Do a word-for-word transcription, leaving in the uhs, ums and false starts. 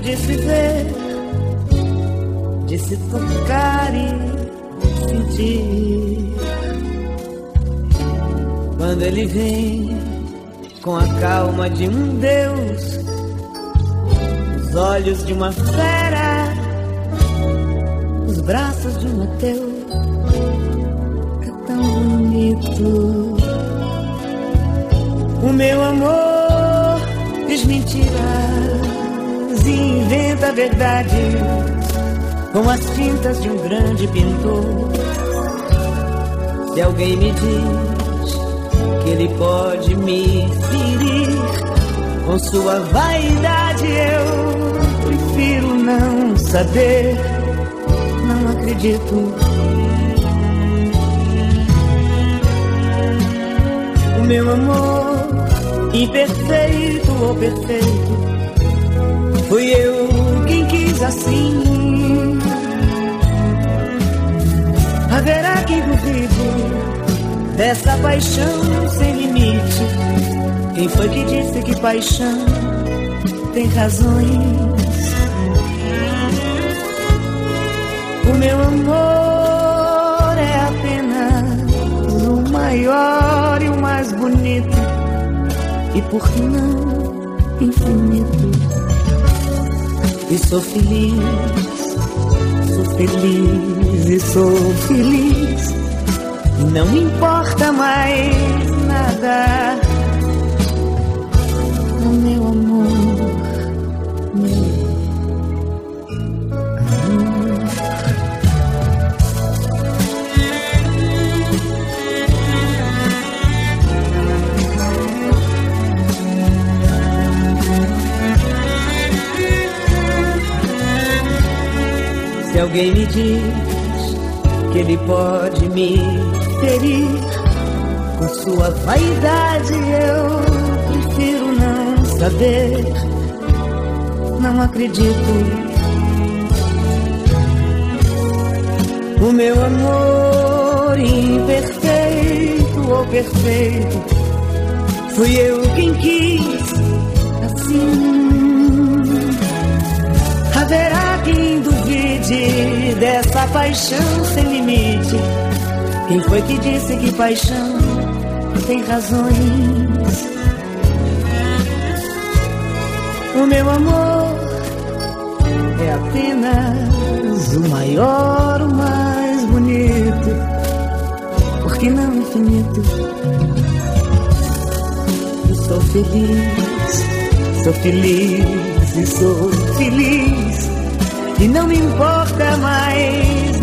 de se ver, de se tocar e sentir. Quando ele vem com a calma de um deus, os olhos de uma fera, os braços de um ateu, é tão bonito. O meu amor diz mentiras e inventa verdades com as tintas de um grande pintor. Se alguém me diz que ele pode me ferir com sua vaidade, eu prefiro não saber, não acredito. O meu amor, imperfeito ou perfeito, fui eu quem quis assim. Haverá quem duvide dessa paixão sem limite. Quem foi que disse que paixão tem razões? O meu amor é apenas o maior e o mais bonito, e por que não infinito. E sou feliz, sou feliz e sou feliz, e não me importa mais nada. O meu amor, meu Se alguém me diz que ele pode me ferir com sua vaidade, eu prefiro não saber, não acredito. O meu amor, imperfeito ou perfeito, fui eu quem quis assim. Haverá quem duvide dessa paixão sem limite. Quem foi que disse que paixão tem razões? O meu amor é apenas o maior, o mais bonito, porque não infinito. Eu sou feliz, sou feliz e sou feliz, e não me importa mais